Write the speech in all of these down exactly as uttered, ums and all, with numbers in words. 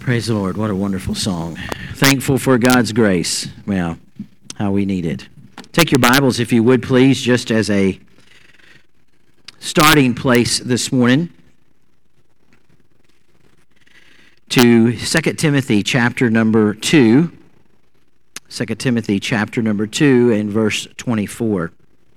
Praise the Lord. What a wonderful song. Thankful for God's grace. Well, how we need it. Take your Bibles, if you would, please, just as a starting place this morning, to Second Timothy chapter number two. Second Timothy chapter number two and verse twenty-four.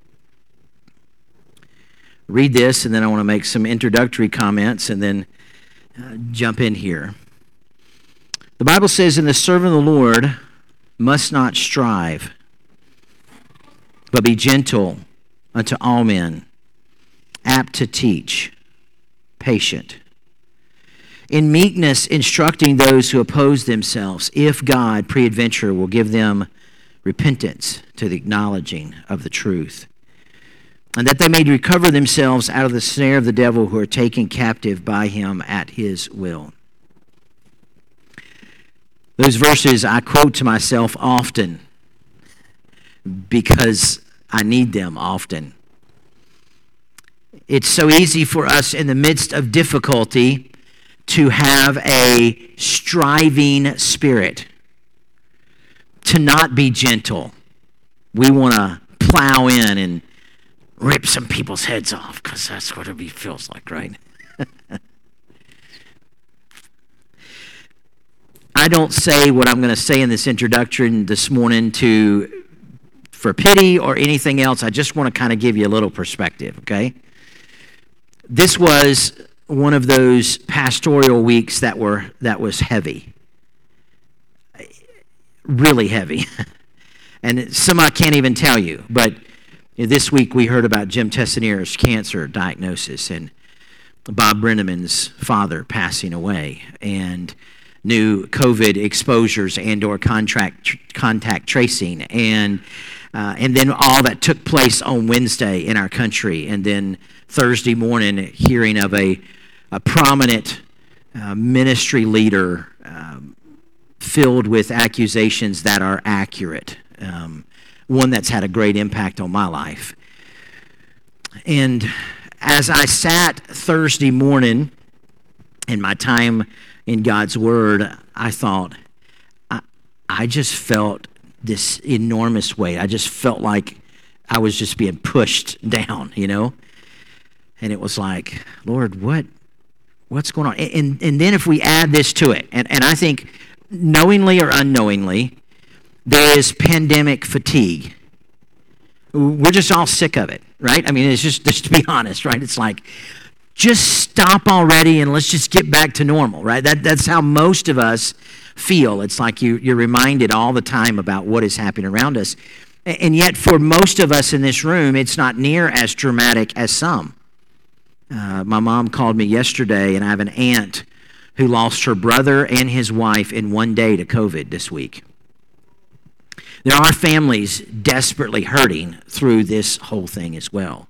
Read this, and then I want to make some introductory comments, and then uh, jump in here. The Bible says, "And the servant of the Lord must not strive, but be gentle unto all men, apt to teach, patient, in meekness instructing those who oppose themselves, if God peradventure will give them repentance to the acknowledging of the truth, and that they may recover themselves out of the snare of the devil, who are taken captive by him at his will." Those verses I quote to myself often because I need them often. It's so easy for us in the midst of difficulty to have a striving spirit, to not be gentle. We want to plow in and rip some people's heads off because that's what it feels like, right? I don't say what I'm going to say in this introduction this morning to for pity or anything else. I just want to kind of give you a little perspective, okay? This was one of those pastoral weeks that were that was heavy. Really heavy. And some I can't even tell you, but this week we heard about Jim Tessanier's cancer diagnosis and Bob Brenneman's father passing away, and new COVID exposures and or contract contact tracing, and uh, and then all that took place on Wednesday in our country, and then Thursday morning hearing of a, a prominent uh, ministry leader um, filled with accusations that are accurate, um, one that's had a great impact on my life. And as I sat Thursday morning in my time in God's Word, I thought, I, I just felt this enormous weight. I just felt like I was just being pushed down, you know? And it was like, Lord, what, what's going on? And, and then if we add this to it, and, and I think knowingly or unknowingly, there is pandemic fatigue. We're just all sick of it, right? I mean, it's just, just to be honest, right? It's like, just stop already and let's just get back to normal, right? That That's how most of us feel. It's like you, you're reminded all the time about what is happening around us. And yet for most of us in this room, it's not near as dramatic as some. Uh, my mom called me yesterday, and I have an aunt who lost her brother and his wife in one day to COVID this week. There are families desperately hurting through this whole thing as well.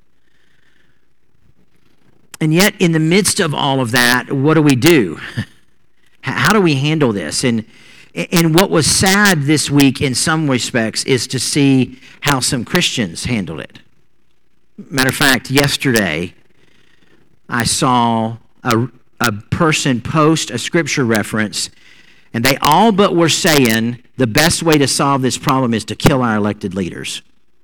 And yet, in the midst of all of that, what do we do? How do we handle this? And, and what was sad this week in some respects is to see how some Christians handled it. Matter of fact, yesterday, I saw a, a person post a scripture reference, and they all but were saying the best way to solve this problem is to kill our elected leaders.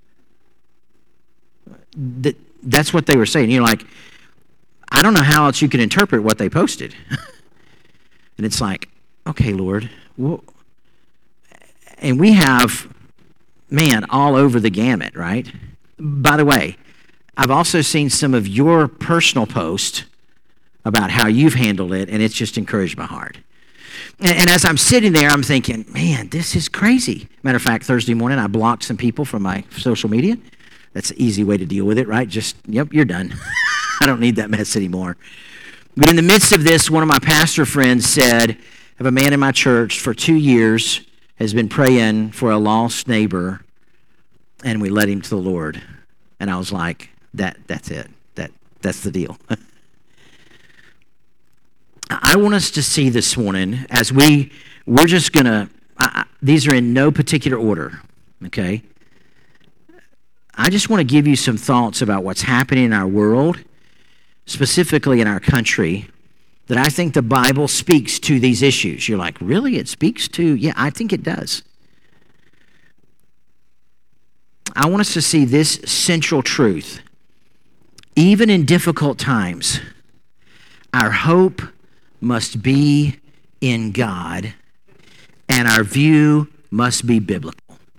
That, that's what they were saying. You're like, I don't know how else you can interpret what they posted. And it's like, okay, Lord. Well, and we have, man, all over the gamut, right? By the way, I've also seen some of your personal posts about how you've handled it, and it's just encouraged my heart. And, and as I'm sitting there, I'm thinking, man, this is crazy. Matter of fact, Thursday morning, I blocked some people from my social media. That's an easy way to deal with it, right? Just, yep, you're done. I don't need that mess anymore. But in the midst of this, one of my pastor friends said, I have a man in my church for two years has been praying for a lost neighbor, and we led him to the Lord. And I was like, that that's it. That That's the deal. I want us to see this morning, as we, we're just going to, these are in no particular order, okay? I just want to give you some thoughts about what's happening in our world, specifically in our country, that I think the Bible speaks to these issues. You're like, really? It speaks to? Yeah, I think it does. I want us to see this central truth. Even in difficult times, our hope must be in God, and our view must be biblical.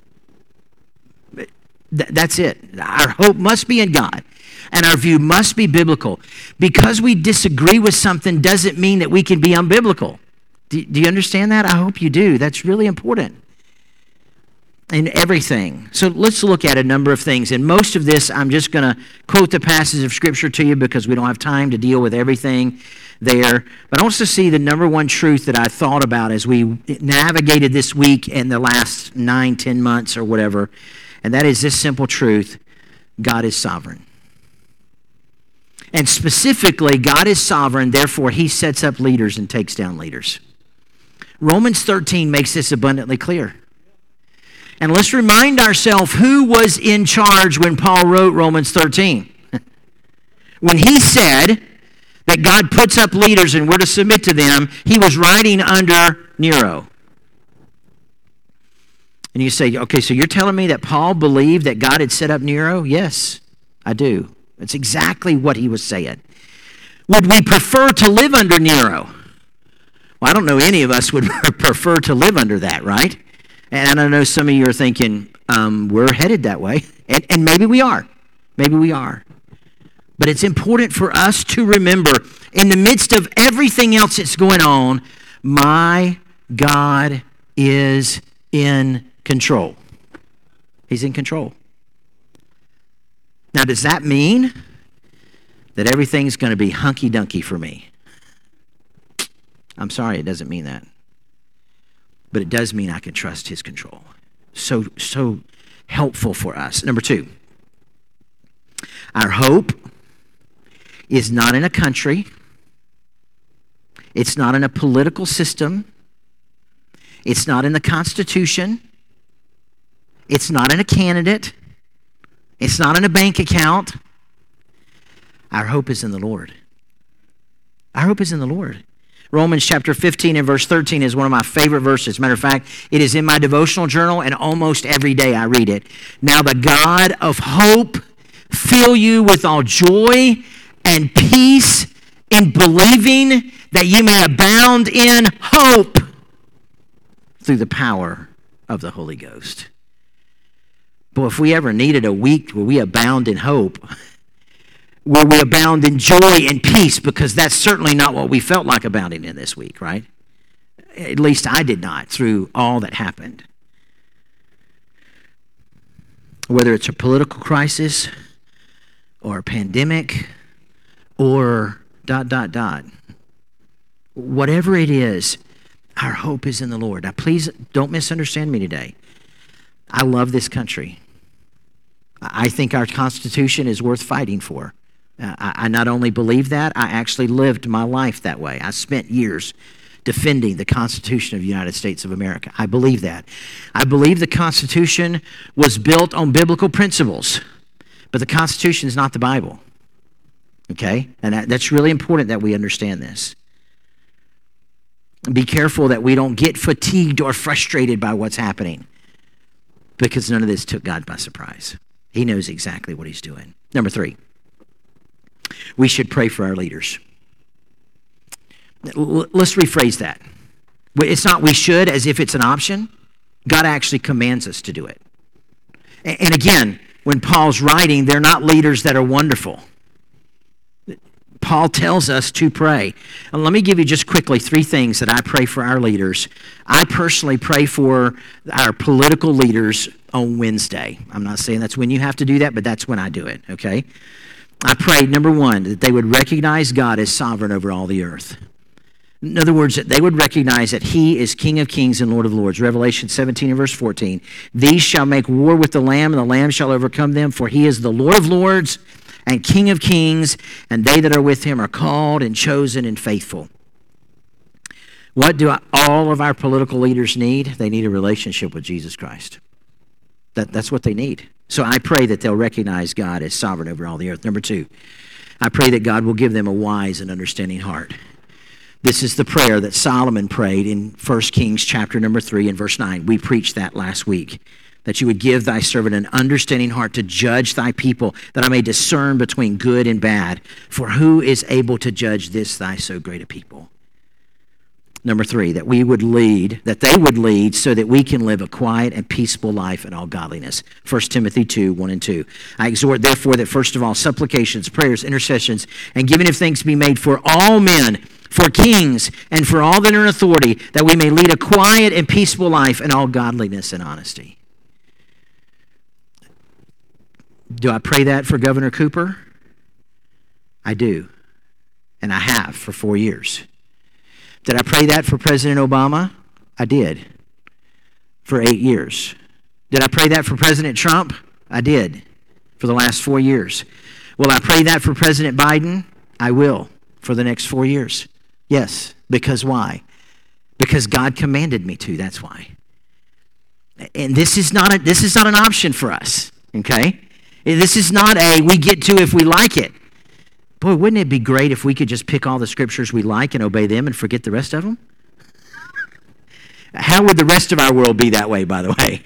That's it. Our hope must be in God, and our view must be biblical. Because we disagree with something doesn't mean that we can be unbiblical. Do, do you understand that? I hope you do. That's really important in everything. So let's look at a number of things. And most of this, I'm just going to quote the passage of Scripture to you because we don't have time to deal with everything there. But I want us to see the number one truth that I thought about as we navigated this week and the last nine, ten months or whatever. And that is this simple truth: God is sovereign. And specifically, God is sovereign, therefore he sets up leaders and takes down leaders. Romans thirteen makes this abundantly clear. And let's remind ourselves who was in charge when Paul wrote Romans thirteen. When he said that God puts up leaders and we're to submit to them, he was writing under Nero. And you say, okay, so you're telling me that Paul believed that God had set up Nero? Yes, I do. That's exactly what he was saying. Would we prefer to live under Nero? Well, I don't know any of us would prefer to live under that, right? And I know some of you are thinking, um, we're headed that way. And, and maybe we are. Maybe we are. But it's important for us to remember, in the midst of everything else that's going on, my God is in control. He's in control. Now, does that mean that everything's going to be hunky-dunky for me? I'm sorry, it doesn't mean that. But it does mean I can trust his control. So, so helpful for us. Number two, our hope is not in a country. It's not in a political system. It's not in the Constitution. It's not in a candidate. It's not in a bank account. Our hope is in the Lord. Our hope is in the Lord. Romans chapter fifteen and verse thirteen is one of my favorite verses. Matter of fact, it is in my devotional journal, and almost every day I read it. Now the God of hope fill you with all joy and peace in believing, that you may abound in hope through the power of the Holy Ghost. Boy, if we ever needed a week where we abound in hope, where we abound in joy and peace, because that's certainly not what we felt like abounding in this week, right? At least I did not through all that happened. Whether it's a political crisis or a pandemic or dot, dot, dot. Whatever it is, our hope is in the Lord. Now, please don't misunderstand me today. I love this country. I think our Constitution is worth fighting for. Uh, I, I not only believe that, I actually lived my life that way. I spent years defending the Constitution of the United States of America. I believe that. I believe the Constitution was built on biblical principles, but the Constitution is not the Bible. Okay? And that, that's really important that we understand this. Be careful that we don't get fatigued or frustrated by what's happening, because none of this took God by surprise. He knows exactly what he's doing. Number three, we should pray for our leaders. Let's rephrase that. It's not we should as if it's an option. God actually commands us to do it. And again, when Paul's writing, they're not leaders that are wonderful. Paul tells us to pray. And let me give you just quickly three things that I pray for our leaders. I personally pray for our political leaders on Wednesday. I'm not saying that's when you have to do that, but that's when I do it, okay? I pray, number one, that they would recognize God as sovereign over all the earth. In other words, that they would recognize that he is King of kings and Lord of lords. Revelation seventeen and verse fourteen. These shall make war with the Lamb, and the Lamb shall overcome them, for he is the Lord of lords and King of kings, and they that are with him are called and chosen and faithful. What do all of our political leaders need? They need a relationship with Jesus Christ. That, that's what they need. So I pray that they'll recognize God as sovereign over all the earth. Number two, I pray that God will give them a wise and understanding heart. This is the prayer that Solomon prayed in First Kings chapter number three and verse nine. We preached that last week, that you would give thy servant an understanding heart to judge thy people, that I may discern between good and bad. For who is able to judge this thy so great a people? Number three, that we would lead, that they would lead so that we can live a quiet and peaceable life in all godliness. First Timothy two, one and two. I exhort therefore that first of all supplications, prayers, intercessions, and giving of thanks be made for all men, for kings, and for all that are in authority, that we may lead a quiet and peaceable life in all godliness and honesty. Do I pray that for Governor Cooper? I do, and I have for four years. Did I pray that for President Obama? I did, for eight years. Did I pray that for President Trump? I did, for the last four years. Will I pray that for President Biden? I will, for the next four years. Yes, because why? Because God commanded me to, that's why. And this is not a, this is not an option for us, okay? This is not a we get to if we like it. Boy, wouldn't it be great if we could just pick all the scriptures we like and obey them and forget the rest of them? How would the rest of our world be that way, by the way?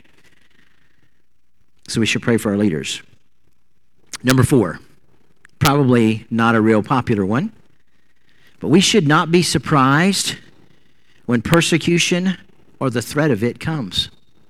So we should pray for our leaders. Number four, probably not a real popular one, but we should not be surprised when persecution or the threat of it comes.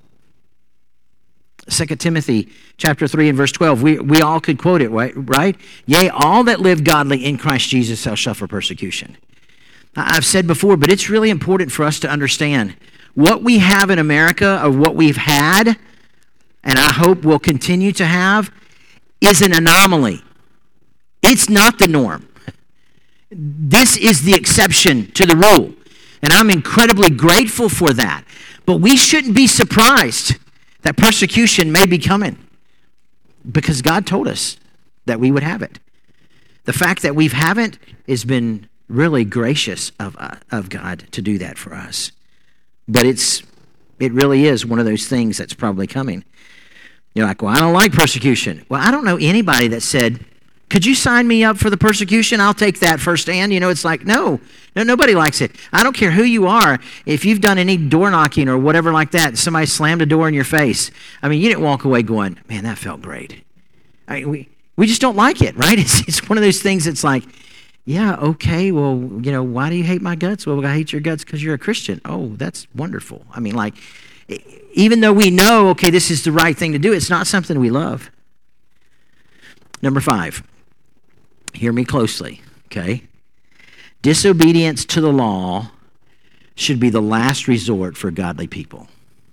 Second Timothy chapter three and verse twelve, we, we all could quote it, right? right? Yea, all that live godly in Christ Jesus shall suffer persecution. I've said before, but it's really important for us to understand what we have in America, or what we've had, and I hope will continue to have, is an anomaly. It's not the norm. This is the exception to the rule, and I'm incredibly grateful for that. But we shouldn't be surprised that persecution may be coming, because God told us that we would have it. The fact that we haven't has been really gracious of, uh, of God to do that for us. But it's it really is one of those things that's probably coming. You're like, well, I don't like persecution. Well, I don't know anybody that said, could you sign me up for the persecution? I'll take that firsthand. You know, it's like, no, no, nobody likes it. I don't care who you are. If you've done any door knocking or whatever like that, somebody slammed a door in your face. I mean, you didn't walk away going, man, that felt great. I mean, we, we just don't like it, right? It's, it's one of those things that's like, yeah, okay, well, you know, why do you hate my guts? Well, I hate your guts because you're a Christian. Oh, that's wonderful. I mean, like, even though we know, okay, this is the right thing to do, it's not something we love. Number five. Hear me closely, okay? Disobedience to the law should be the last resort for godly people.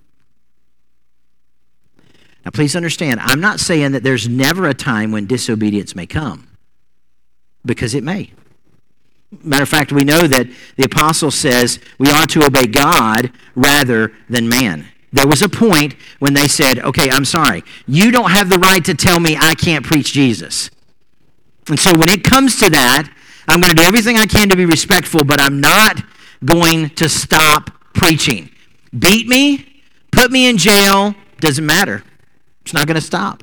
Now, please understand, I'm not saying that there's never a time when disobedience may come, because it may. Matter of fact, we know that the apostle says we ought to obey God rather than man. There was a point when they said, okay, I'm sorry, you don't have the right to tell me I can't preach Jesus. And so when it comes to that, I'm going to do everything I can to be respectful, but I'm not going to stop preaching. Beat me, put me in jail, doesn't matter. It's not going to stop.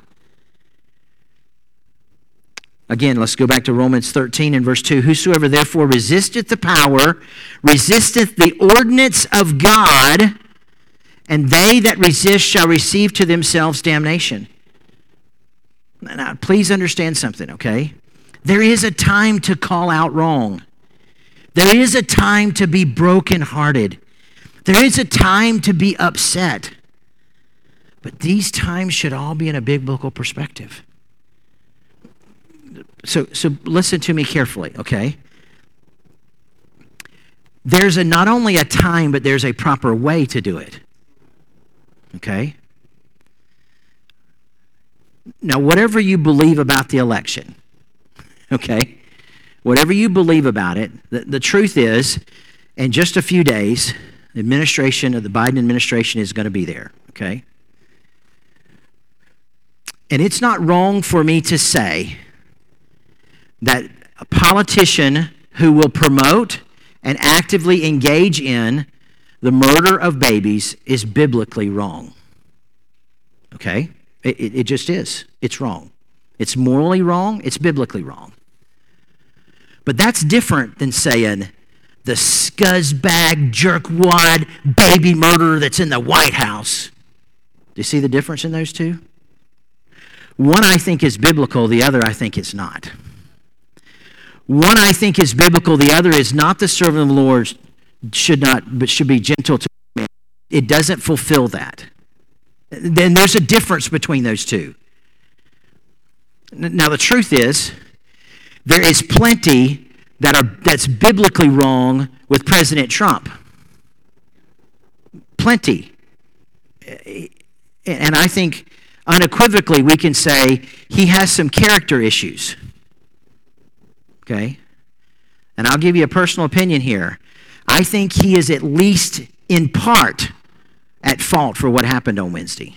Again, let's go back to Romans thirteen and verse two. Whosoever therefore resisteth the power, resisteth the ordinance of God, and they that resist shall receive to themselves damnation. Now, please understand something, okay? There is a time to call out wrong. There is a time to be brokenhearted. There is a time to be upset. But these times should all be in a biblical perspective. So, so listen to me carefully, okay? There's a, not only a time, but there's a proper way to do it. Okay? Now, whatever you believe about the election, okay? Whatever you believe about it, the, the truth is, in just a few days, the administration of the Biden administration is going to be there, okay? And it's not wrong for me to say that a politician who will promote and actively engage in the murder of babies is biblically wrong. Okay? It, it, it just is. It's wrong. It's morally wrong. It's biblically wrong. But that's different than saying the scuzzbag, jerkwad, baby murderer that's in the White House. Do you see the difference in those two? One I think is biblical, the other I think is not. One I think is biblical, the other is not the servant of the Lord should not, but should be gentle to men. It doesn't fulfill that. Then there's a difference between those two. Now the truth is, there is plenty that are that's biblically wrong with President Trump. Plenty. And I think unequivocally we can say he has some character issues. Okay? And I'll give you a personal opinion here. I think he is at least in part at fault for what happened on Wednesday.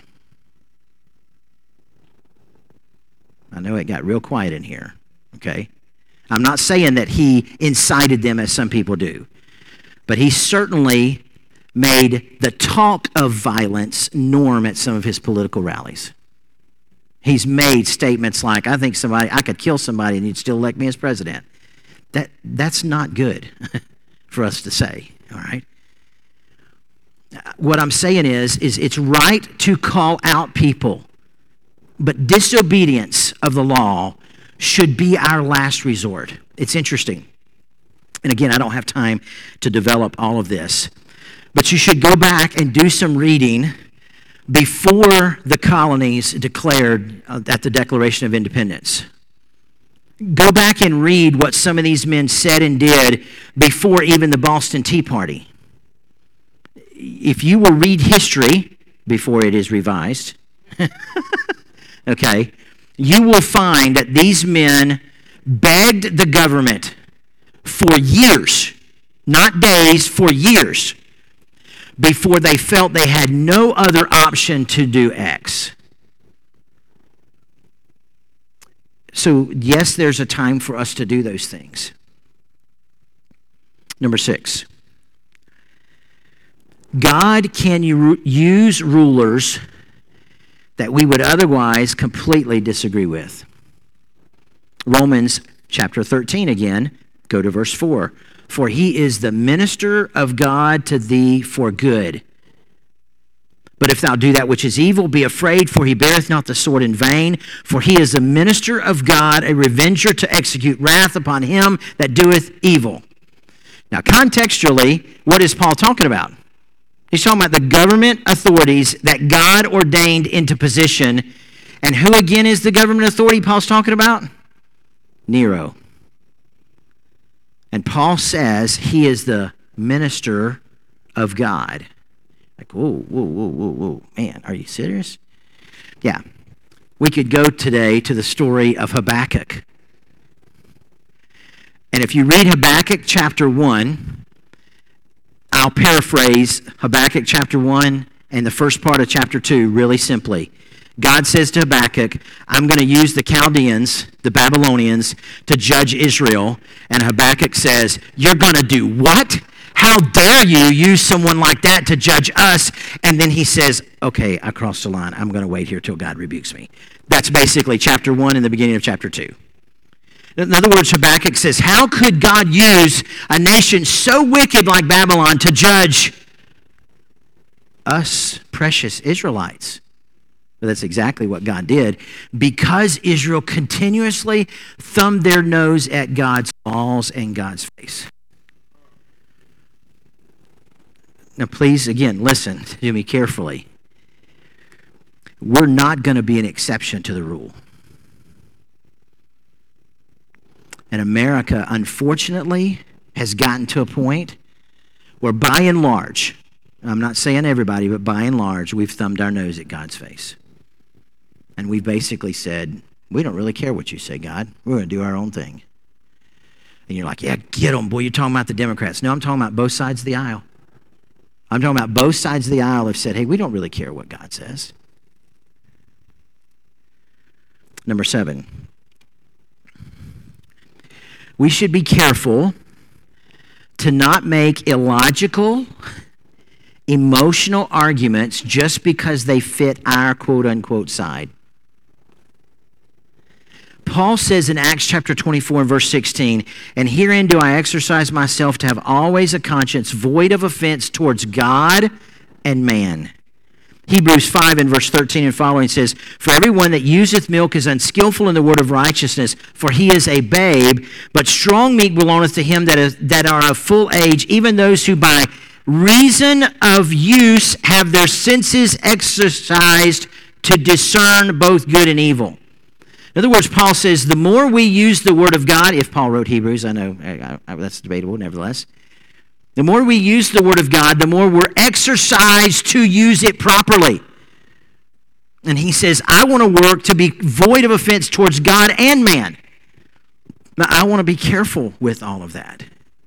I know it got real quiet in here. Okay? I'm not saying that he incited them as some people do, but he certainly made the talk of violence norm at some of his political rallies. He's made statements like, I think somebody, I could kill somebody and you'd still elect me as president. That, that's not good for us to say, all right? What I'm saying is, is it's right to call out people, but disobedience of the law should be our last resort. It's interesting. And again, I don't have time to develop all of this, but you should go back and do some reading before the colonies declared at the Declaration of Independence. Go back and read what some of these men said and did before even the Boston Tea Party. If you will read history before it is revised, okay, you will find that these men begged the government for years, not days, for years, before they felt they had no other option to do X. So, yes, there's a time for us to do those things. Number six. God can use rulers that we would otherwise completely disagree with. Romans chapter thirteen again, go to verse four. For he is the minister of God to thee for good. But if thou do that which is evil, be afraid, for he beareth not the sword in vain. For he is the minister of God, a revenger to execute wrath upon him that doeth evil. Now, contextually, what is Paul talking about? He's talking about the government authorities that God ordained into position. And who again is the government authority Paul's talking about? Nero. And Paul says he is the minister of God. Like, whoa, whoa, whoa, whoa, whoa. Man, are you serious? Yeah. We could go today to the story of Habakkuk. And if you read Habakkuk chapter one, I'll paraphrase Habakkuk chapter one and the first part of chapter two really simply. God says to Habakkuk, I'm going to use the Chaldeans, the Babylonians, to judge Israel. And Habakkuk says, you're going to do what? How dare you use someone like that to judge us? And then he says, okay, I crossed the line. I'm going to wait here till God rebukes me. That's basically chapter one and the beginning of chapter two. In other words, Habakkuk says, how could God use a nation so wicked like Babylon to judge us precious Israelites? But that's exactly what God did, because Israel continuously thumbed their nose at God's laws and God's face. Now, please, again, listen to me carefully. We're not going to be an exception to the rule. And America, unfortunately, has gotten to a point where by and large, I'm not saying everybody, but by and large, we've thumbed our nose at God's face. And we've basically said, we don't really care what you say, God. We're going to do our own thing. And you're like, yeah, get them, boy. You're talking about the Democrats. No, I'm talking about both sides of the aisle. I'm talking about both sides of the aisle have said, hey, we don't really care what God says. Number seven. We should be careful to not make illogical, emotional arguments just because they fit our quote-unquote side. Paul says in Acts chapter twenty-four and verse sixteen, and herein do I exercise myself to have always a conscience void of offense towards God and man. Hebrews five and verse thirteen and following says, for everyone that useth milk is unskillful in the word of righteousness, for he is a babe, but strong meat belongeth to him that, is, that are of full age, even those who by reason of use have their senses exercised to discern both good and evil. In other words, Paul says the more we use the word of God, if Paul wrote Hebrews, I know I, I, that's debatable, nevertheless. The more we use the word of God, the more we're exercised to use it properly. And he says, I want to work to be void of offense towards God and man. Now, I want to be careful with all of that.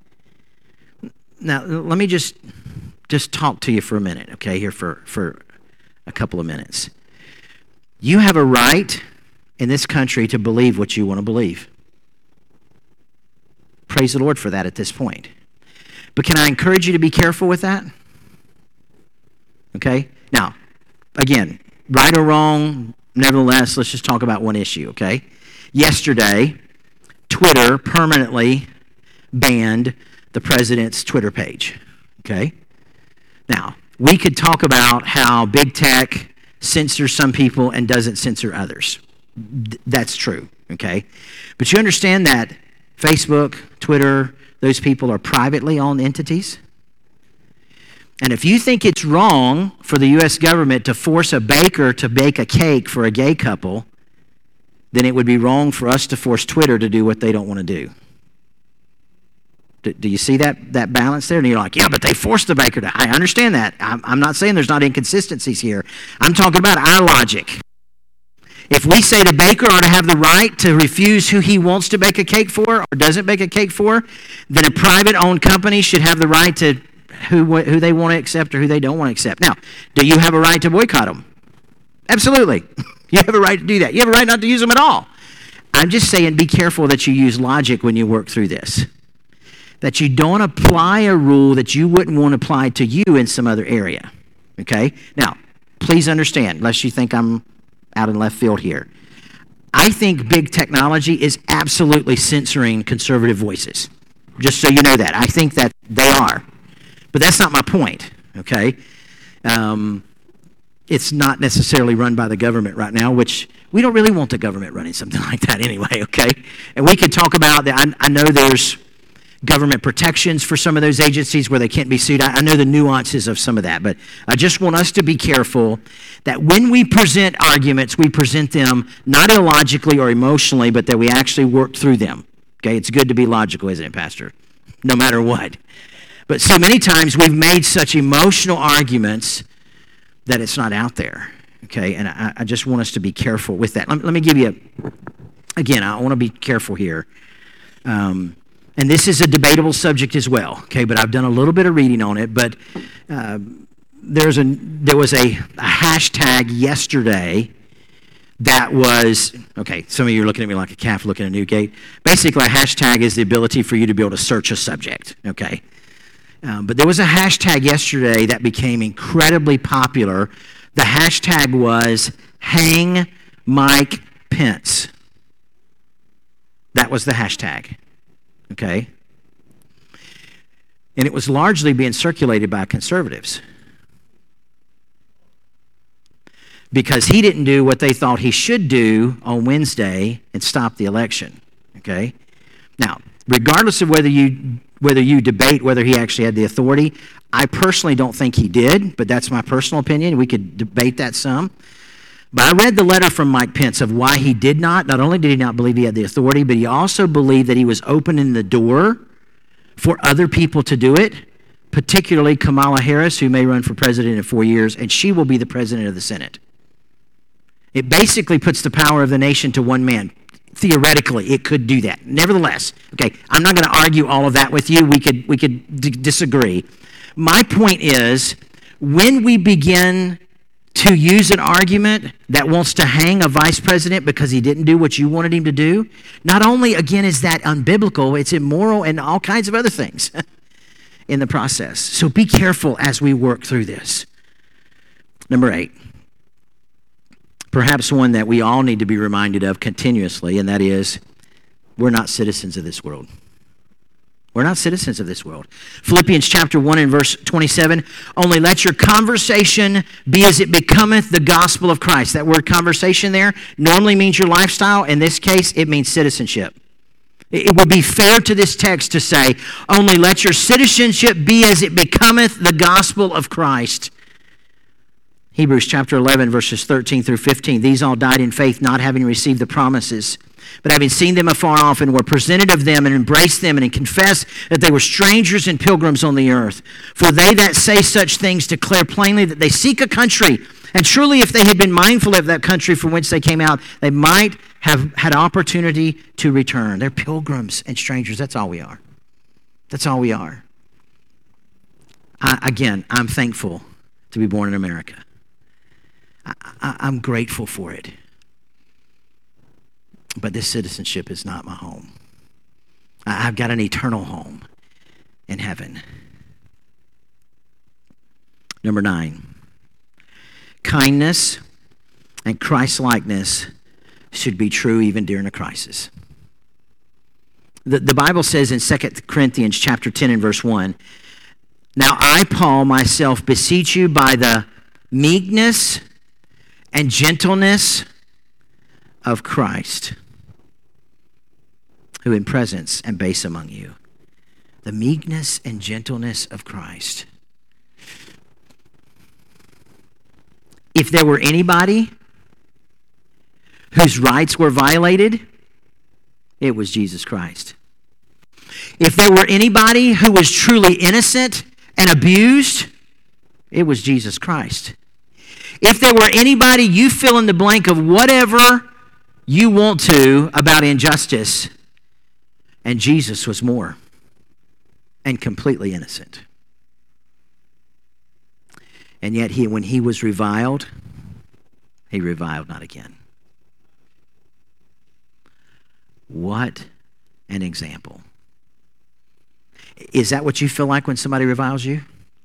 Now, let me just, just talk to you for a minute, okay, here for, for a couple of minutes. You have a right in this country to believe what you want to believe. Praise the Lord for that at this point. But can I encourage you to be careful with that? Okay? Now, again, right or wrong, nevertheless, let's just talk about one issue, okay? Yesterday, Twitter permanently banned the president's Twitter page, okay? Now, we could talk about how big tech censors some people and doesn't censor others. That's true, okay? But you understand that Facebook, Twitter, those people are privately owned entities? And if you think it's wrong for the U S government to force a baker to bake a cake for a gay couple, then it would be wrong for us to force Twitter to do what they don't want to do. Do, do you see that, that balance there? And you're like, yeah, but they forced the baker to. I understand that. I'm, I'm not saying there's not inconsistencies here. I'm talking about our logic. If we say the baker ought to have the right to refuse who he wants to bake a cake for or doesn't bake a cake for, then a private-owned company should have the right to who, who they want to accept or who they don't want to accept. Now, do you have a right to boycott them? Absolutely. You have a right to do that. You have a right not to use them at all. I'm just saying be careful that you use logic when you work through this. That you don't apply a rule that you wouldn't want applied to you in some other area. Okay? Now, please understand, unless you think I'm out in left field here. I think big technology is absolutely censoring conservative voices. Just so you know that. I think that they are. But that's not my point, okay? Um, it's not necessarily run by the government right now, which we don't really want the government running something like that anyway, okay? And we could talk about that. I, I know there's government protections for some of those agencies where they can't be sued. I, I know the nuances of some of that, but I just want us to be careful that when we present arguments, we present them not illogically or emotionally, but that we actually work through them. Okay, it's good to be logical, isn't it, Pastor? No matter what. But so many times we've made such emotional arguments that it's not out there. Okay, and I, I just want us to be careful with that. Let, let me give you, a, again, I want to be careful here. Um, And this is a debatable subject as well, okay? But I've done a little bit of reading on it. But uh, there's a there was a, a hashtag yesterday that was, okay, some of you are looking at me like a calf looking at Newgate. Basically, a hashtag is the ability for you to be able to search a subject, okay? Um, but there was a hashtag yesterday that became incredibly popular. The hashtag was Hang Mike Pence. That was the hashtag. Okay? And it was largely being circulated by conservatives because he didn't do what they thought he should do on Wednesday and stop the election. Okay? Now, regardless of whether you whether you debate whether he actually had the authority, I personally don't think he did, but that's my personal opinion. We could debate that some. But I read the letter from Mike Pence of why he did not. Not only did he not believe he had the authority, but he also believed that he was opening the door for other people to do it, particularly Kamala Harris, who may run for president in four years, and she will be the president of the Senate. It basically puts the power of the nation to one man. Theoretically, it could do that. Nevertheless, okay, I'm not going to argue all of that with you. We could, we could d- disagree. My point is, when we begin to use an argument that wants to hang a vice president because he didn't do what you wanted him to do, not only, again, is that unbiblical, it's immoral and all kinds of other things in the process. So be careful as we work through this. Number eight, perhaps one that we all need to be reminded of continuously, and that is, we're not citizens of this world. We're not citizens of this world. Philippians chapter one and verse twenty-seven, only let your conversation be as it becometh the gospel of Christ. That word conversation there normally means your lifestyle. In this case, it means citizenship. It would be fair to this text to say, only let your citizenship be as it becometh the gospel of Christ. Hebrews chapter eleven, verses thirteen through fifteen. These all died in faith, not having received the promises, but having seen them afar off, and were presented of them, and embraced them, and confessed that they were strangers and pilgrims on the earth. For they that say such things declare plainly that they seek a country. And surely if they had been mindful of that country from whence they came out, they might have had opportunity to return. They're pilgrims and strangers. That's all we are. That's all we are. I, again, I'm thankful to be born in America. I, I, I'm grateful for it. But this citizenship is not my home. I, I've got an eternal home in heaven. Number nine, kindness and Christ-likeness should be true even during a crisis. The, the Bible says in Second Corinthians chapter ten and verse one, now I, Paul, myself beseech you by the meekness and gentleness of Christ, who in presence am base among you. The meekness and gentleness of Christ. If there were anybody whose rights were violated, it was Jesus Christ. If there were anybody who was truly innocent and abused, it was Jesus Christ. If there were anybody, you fill in the blank of whatever you want to about injustice, and Jesus was more and completely innocent. And yet he, when he was reviled, he reviled not again. What an example. Is that what you feel like when somebody reviles you?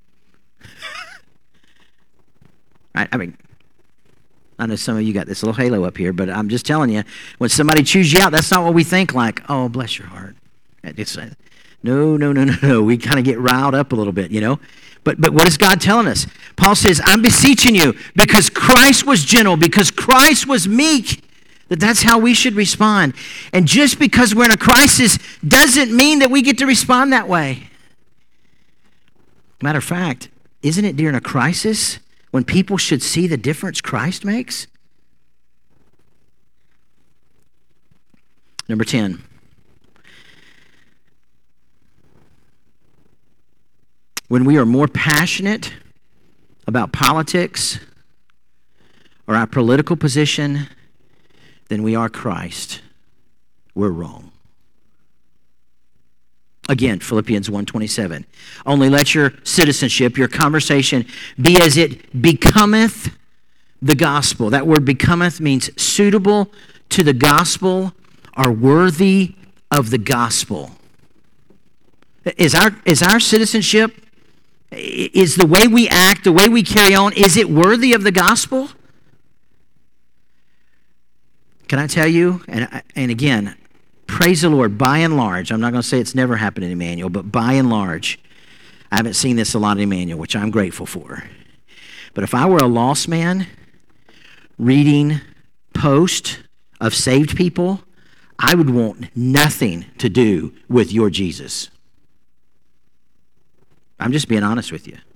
I, I mean, I know some of you got this little halo up here, but I'm just telling you, when somebody chews you out, that's not what we think like, oh, bless your heart. It's, no, no, no, no, no. We kind of get riled up a little bit, you know. But but what is God telling us? Paul says, I'm beseeching you because Christ was gentle, because Christ was meek, that that's how we should respond. And just because we're in a crisis doesn't mean that we get to respond that way. Matter of fact, isn't it during a crisis when people should see the difference Christ makes? Number ten. When we are more passionate about politics or our political position than we are Christ, we're wrong. Again, Philippians one twenty-seven. Only let your citizenship, your conversation, be as it becometh the gospel. That word becometh means suitable to the gospel or worthy of the gospel. Is our, is our citizenship, is the way we act, the way we carry on, is it worthy of the gospel? Can I tell you, and, and again, praise the Lord, by and large, I'm not going to say it's never happened in Emmanuel, but by and large, I haven't seen this a lot in Emmanuel, which I'm grateful for. But if I were a lost man reading posts of saved people, I would want nothing to do with your Jesus. I'm just being honest with you.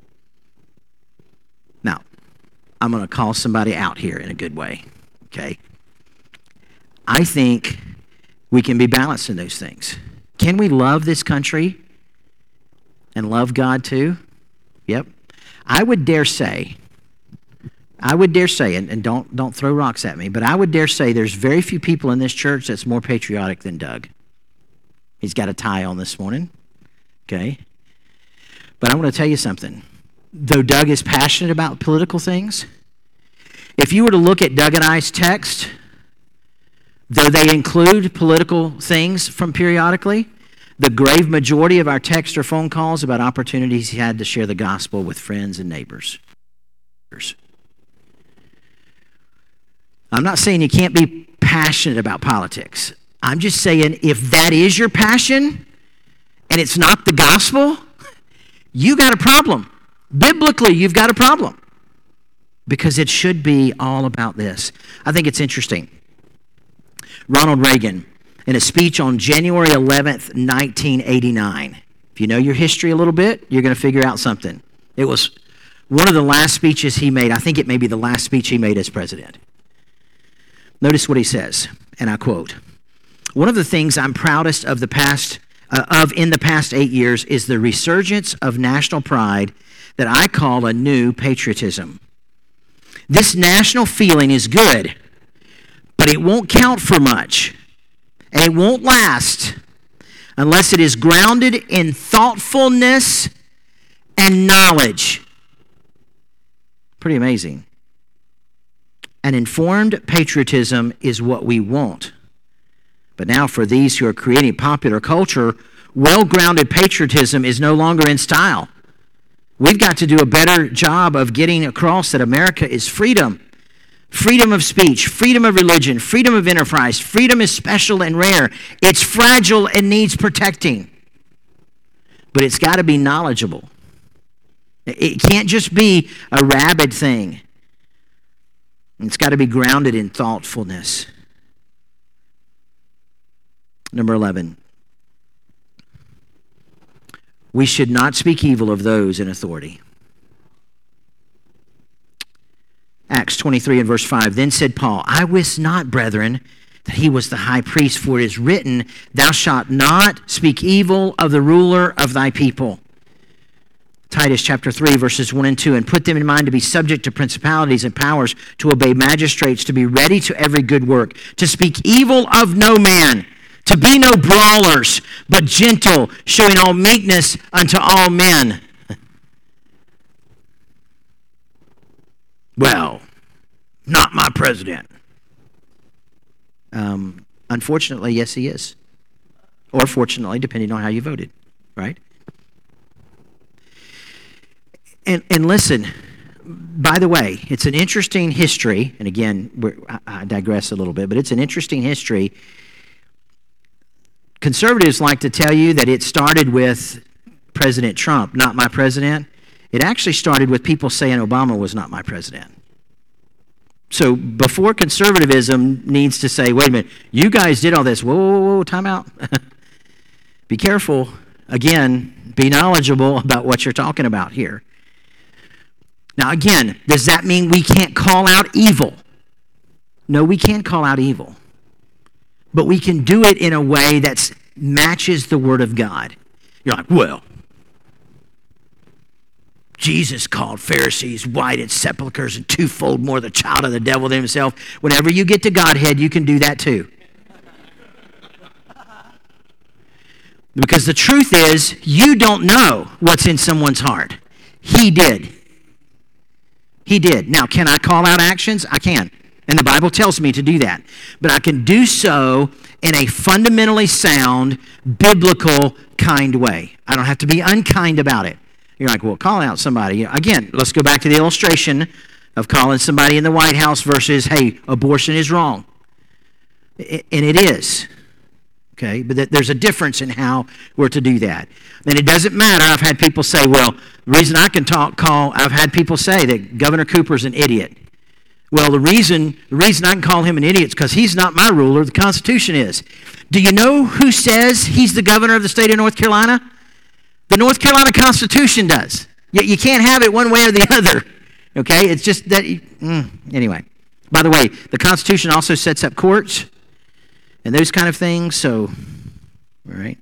Now, I'm going to call somebody out here in a good way, okay? I think we can be balanced in those things. Can we love this country and love God too? Yep. I would dare say, I would dare say, and, and don't, don't throw rocks at me, but I would dare say there's very few people in this church that's more patriotic than Doug. He's got a tie on this morning, okay? But I want to tell you something. Though Doug is passionate about political things, if you were to look at Doug and I's text, though they include political things from periodically, the grave majority of our texts or phone calls about opportunities he had to share the gospel with friends and neighbors. I'm not saying you can't be passionate about politics. I'm just saying if that is your passion and it's not the gospel, you got a problem. Biblically, you've got a problem. Because it should be all about this. I think it's interesting. Ronald Reagan, in a speech on January eleventh, nineteen eighty-nine. If you know your history a little bit, you're going to figure out something. It was one of the last speeches he made. I think it may be the last speech he made as president. Notice what he says, and I quote, "One of the things I'm proudest of the past uh, of in the past eight years is the resurgence of national pride that I call a new patriotism. This national feeling is good, but it won't count for much, and it won't last unless it is grounded in thoughtfulness and knowledge." Pretty amazing. An informed patriotism is what we want. But now for these who are creating popular culture, well-grounded patriotism is no longer in style. We've got to do a better job of getting across that America is freedom. Freedom of speech, freedom of religion, freedom of enterprise. Freedom is special and rare. It's fragile and needs protecting. But it's got to be knowledgeable. It can't just be a rabid thing. It's got to be grounded in thoughtfulness. Number eleven. We should not speak evil of those in authority. Acts twenty-three and verse five. Then said Paul, "I wist not, brethren, that he was the high priest, for it is written, thou shalt not speak evil of the ruler of thy people." Titus chapter three, verses one and two. "And put them in mind to be subject to principalities and powers, to obey magistrates, to be ready to every good work, to speak evil of no man, to be no brawlers, but gentle, showing all meekness unto all men." Well, not my president. Um, unfortunately, yes, he is. Or fortunately, depending on how you voted, right? And, and listen, by the way, it's an interesting history, and again, we're, I, I digress a little bit, but it's an interesting history. Conservatives like to tell you that it started with President Trump, not my president. It actually started with people saying Obama was not my president. So before conservatism needs to say, wait a minute, you guys did all this, whoa, whoa, whoa, time out. Be careful. Again, be knowledgeable about what you're talking about here. Now again, does that mean we can't call out evil? No, we can't call out evil. But we can do it in a way that matches the Word of God. You're like, well, Jesus called Pharisees whited sepulchres and twofold more the child of the devil than himself. Whenever you get to Godhead, you can do that too. Because the truth is, you don't know what's in someone's heart. He did. He did. Now, can I call out actions? I can. And the Bible tells me to do that. But I can do so in a fundamentally sound, biblical kind way. I don't have to be unkind about it. You're like, well, call out somebody. Again, let's go back to the illustration of calling somebody in the White House versus, hey, abortion is wrong. And it is. Okay, but there's a difference in how we're to do that. And it doesn't matter. I've had people say, well, the reason I can talk, call, I've had people say that Governor Cooper's an idiot. Well, the reason the reason I can call him an idiot is because he's not my ruler. The Constitution is. Do you know who says he's the governor of the state of North Carolina? The North Carolina Constitution does. Yet you can't have it one way or the other. Okay? It's just that... Mm, anyway. By the way, the Constitution also sets up courts and those kind of things. So, all right.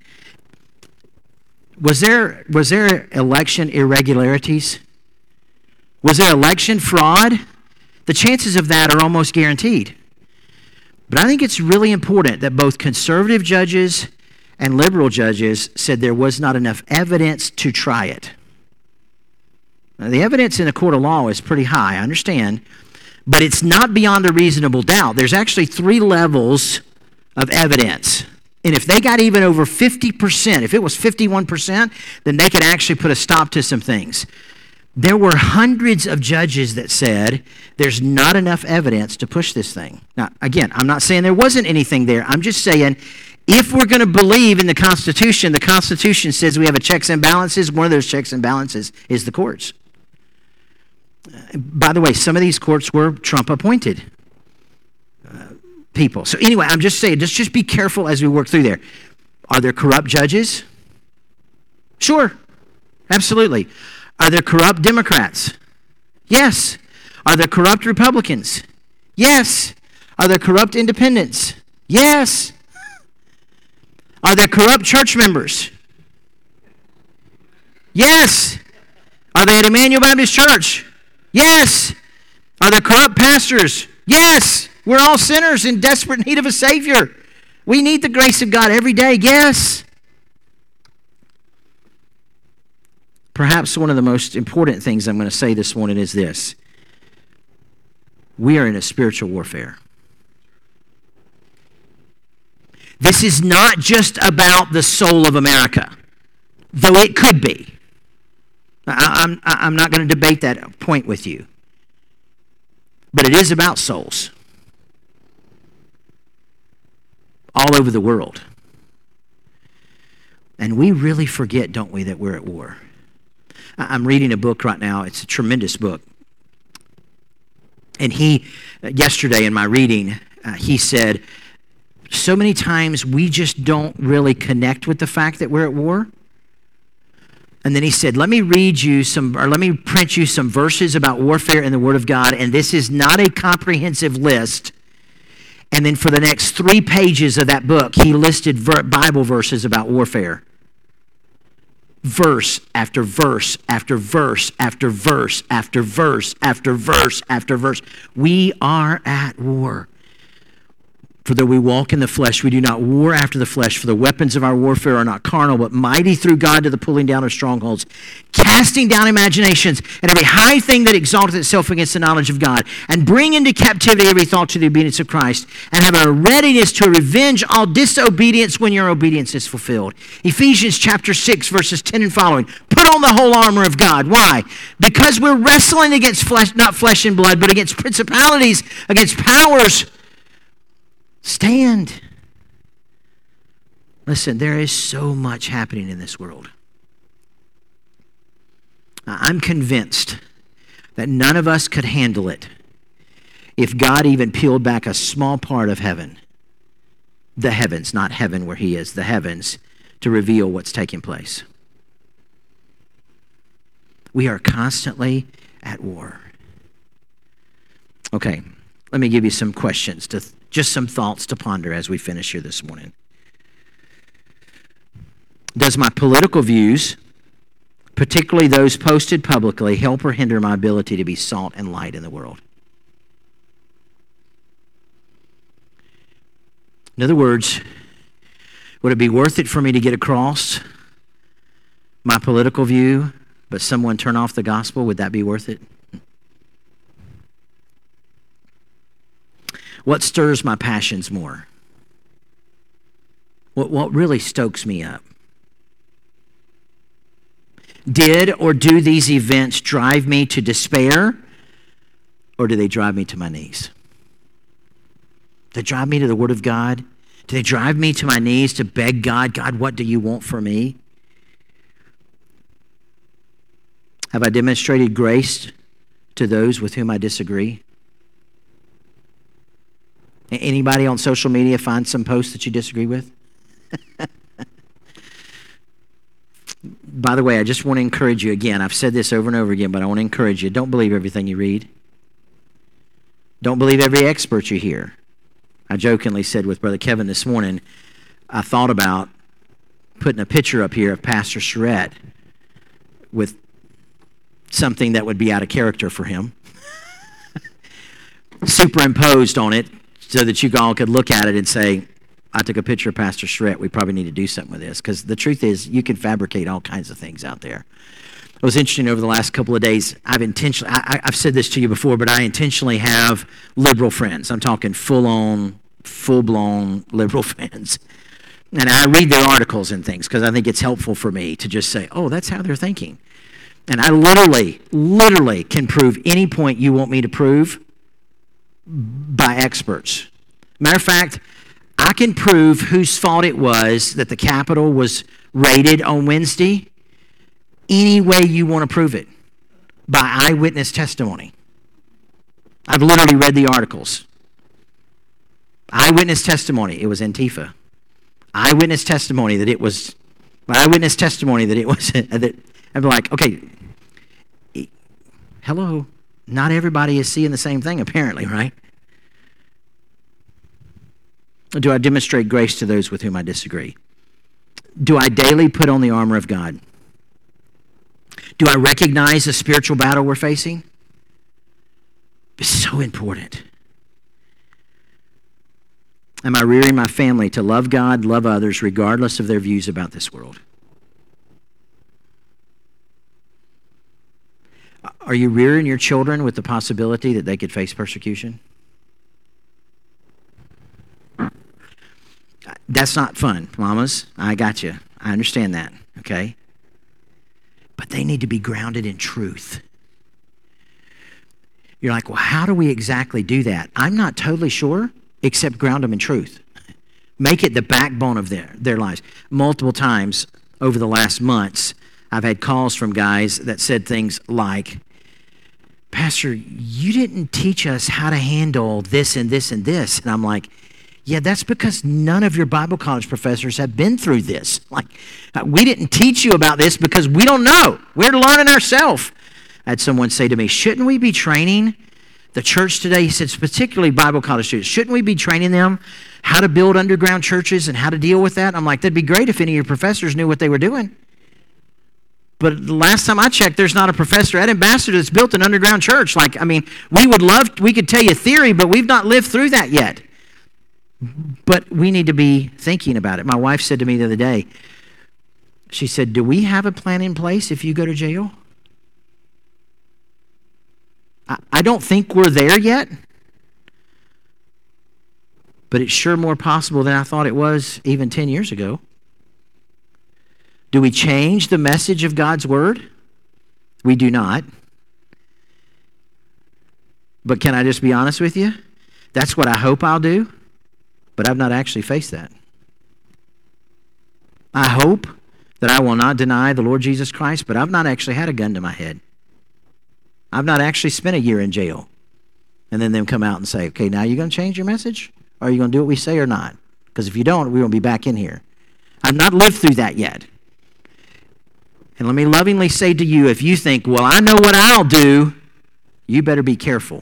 Was there, was there election irregularities? Was there election fraud? The chances of that are almost guaranteed. But I think it's really important that both conservative judges and liberal judges said there was not enough evidence to try it. Now, the evidence in a court of law is pretty high, I understand, but it's not beyond a reasonable doubt. There's actually three levels of evidence. And if they got even over fifty percent, if it was fifty-one percent, then they could actually put a stop to some things. There were hundreds of judges that said there's not enough evidence to push this thing. Now, again, I'm not saying there wasn't anything there. I'm just saying if we're going to believe in the Constitution, the Constitution says we have a checks and balances. One of those checks and balances is the courts. By the way, some of these courts were Trump-appointed uh, people. So anyway, I'm just saying, let's just be careful as we work through there. Are there corrupt judges? Sure, absolutely. Are there corrupt Democrats? Yes. Are there corrupt Republicans? Yes. Are there corrupt independents? Yes. Are there corrupt church members? Yes. Are they at Emmanuel Baptist Church? Yes. Are there corrupt pastors? Yes. We're all sinners in desperate need of a Savior. We need the grace of God every day. Yes. Perhaps one of the most important things I'm going to say this morning is this. We are in a spiritual warfare. This is not just about the soul of America, though it could be. I, I'm, I'm not going to debate that point with you. But it is about souls all over the world. And we really forget, don't we, that we're at war. I'm reading a book right now. It's a tremendous book. And he, yesterday in my reading, uh, he said, so many times we just don't really connect with the fact that we're at war. And then he said, let me read you some, or let me print you some verses about warfare in the Word of God. And this is not a comprehensive list. And then for the next three pages of that book, he listed ver- Bible verses about warfare. Verse after verse after verse after verse after verse after verse after verse. We are at war. For though we walk in the flesh, we do not war after the flesh. For the weapons of our warfare are not carnal, but mighty through God to the pulling down of strongholds, casting down imaginations and every high thing that exalteth itself against the knowledge of God, and bring into captivity every thought to the obedience of Christ, and have a readiness to revenge all disobedience when your obedience is fulfilled. Ephesians chapter six, verses ten and following. Put on the whole armor of God. Why? Because we're wrestling against flesh, not flesh and blood, but against principalities, against powers. Stand. Listen, there is so much happening in this world. I'm convinced that none of us could handle it if God even peeled back a small part of heaven, the heavens, not heaven where he is, the heavens, to reveal what's taking place. We are constantly at war. Okay, let me give you some questions, to just some thoughts to ponder as we finish here this morning. Does my political views, particularly those posted publicly, help or hinder my ability to be salt and light in the world? In other words, would it be worth it for me to get across my political view, but someone turn off the gospel? Would that be worth it? What stirs my passions more? What, what really stokes me up? Did or do these events drive me to despair, or do they drive me to my knees? Do they drive me to the Word of God? Do they drive me to my knees to beg God, God, what do you want for me? Have I demonstrated grace to those with whom I disagree? Anybody on social media find some post that you disagree with? By the way, I just want to encourage you again. I've said this over and over again, but I want to encourage you. Don't believe everything you read. Don't believe every expert you hear. I jokingly said with Brother Kevin this morning, I thought about putting a picture up here of Pastor Charette with something that would be out of character for him, superimposed on it, so that you all could look at it and say, I took a picture of Pastor Charette. We probably need to do something with this. Because the truth is, you can fabricate all kinds of things out there. It was interesting over the last couple of days. I've intentionally, I, I've said this to you before, but I intentionally have liberal friends. I'm talking full-on, full-blown liberal friends. And I read their articles and things because I think it's helpful for me to just say, oh, that's how they're thinking. And I literally, literally can prove any point you want me to prove by experts. Matter of fact, I can prove whose fault it was that the Capitol was raided on Wednesday any way you want to prove it, by eyewitness testimony. I've literally read the articles. Eyewitness testimony, it was Antifa. Eyewitness testimony that it was, eyewitness testimony that it was, that I'm like, okay, hello, not everybody is seeing the same thing apparently, right? Do I demonstrate grace to those with whom I disagree? Do I daily put on the armor of God? Do I recognize the spiritual battle we're facing? It's so important. Am I rearing my family to love God, love others, regardless of their views about this world? Are you rearing your children with the possibility that they could face persecution? That's not fun, mamas. I got you. I understand that, okay? But they need to be grounded in truth. You're like, well, how do we exactly do that? I'm not totally sure, except ground them in truth. Make it the backbone of their, their lives. Multiple times over the last months, I've had calls from guys that said things like, Pastor, you didn't teach us how to handle this and this and this. And I'm like, yeah, that's because none of your Bible college professors have been through this. Like, uh, we didn't teach you about this because we don't know. We're learning ourselves. I had someone say to me, shouldn't we be training the church today? He said, particularly Bible college students, shouldn't we be training them how to build underground churches and how to deal with that? I'm like, that'd be great if any of your professors knew what they were doing. But the last time I checked, there's not a professor at Ambassador that's built an underground church. Like, I mean, we would love, we could tell you theory, but we've not lived through that yet. But we need to be thinking about it. My wife said to me the other day, she said, do we have a plan in place if you go to jail? I, I don't think we're there yet, but it's sure more possible than I thought it was even ten years ago. Do we change the message of God's word? We do not. But can I just be honest with you? That's what I hope I'll do. But I've not actually faced that. I hope that I will not deny the Lord Jesus Christ, but I've not actually had a gun to my head. I've not actually spent a year in jail. And then them come out and say, okay, now you're going to change your message? Or are you going to do what we say or not? Because if you don't, we won't be back in here. I've not lived through that yet. And let me lovingly say to you, if you think, well, I know what I'll do, you better be careful.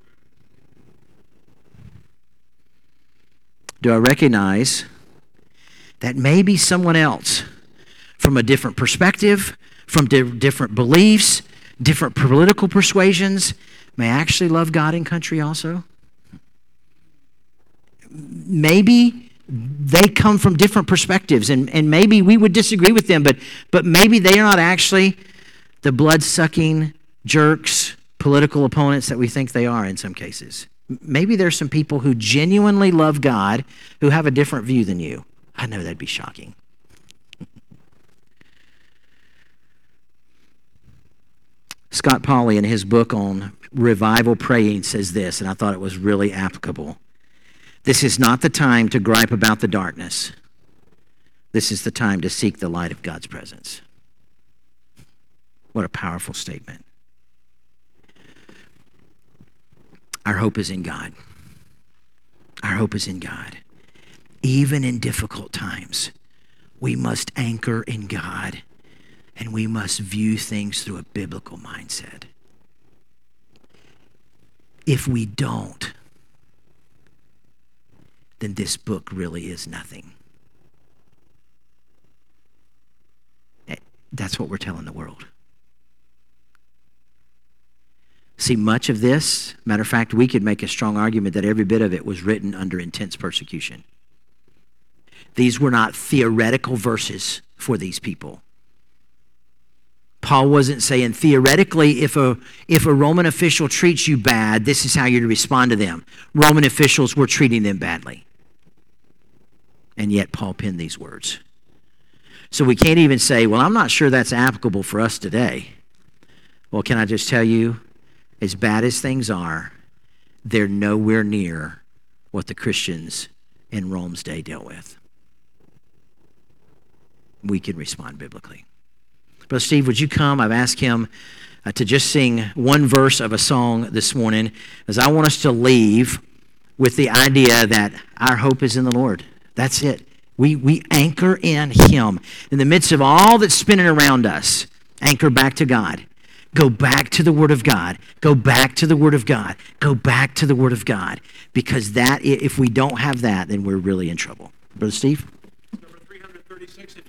Do I recognize that maybe someone else from a different perspective, from di- different beliefs, different political persuasions, may actually love God and country also? Maybe they come from different perspectives, and, and maybe we would disagree with them, but, but maybe they are not actually the blood-sucking jerks, political opponents that we think they are in some cases. Maybe there's some people who genuinely love God who have a different view than you. I know that'd be shocking. Scott Pauley, in his book on revival praying, says this, and I thought it was really applicable. This is not the time to gripe about the darkness. This is the time to seek the light of God's presence. What a powerful statement. Our hope is in God. Our hope is in God. Even in difficult times, we must anchor in God, and we must view things through a biblical mindset. If we don't, then this book really is nothing. That's what we're telling the world. See, much of this, matter of fact, we could make a strong argument that every bit of it was written under intense persecution. These were not theoretical verses for these people. Paul wasn't saying theoretically, if a, if a Roman official treats you bad, this is how you're to respond to them. Roman officials were treating them badly. And yet Paul penned these words. So we can't even say, well, I'm not sure that's applicable for us today. Well, can I just tell you, as bad as things are, they're nowhere near what the Christians in Rome's day dealt with. We can respond biblically. Brother Steve, would you come? I've asked him uh, to just sing one verse of a song this morning, as I want us to leave with the idea that our hope is in the Lord. That's it. We, we anchor in him. In the midst of all that's spinning around us, anchor back to God. Go back to the Word of God. Go back to the Word of God. Go back to the Word of God. Because that, if we don't have that, then we're really in trouble. Brother Steve?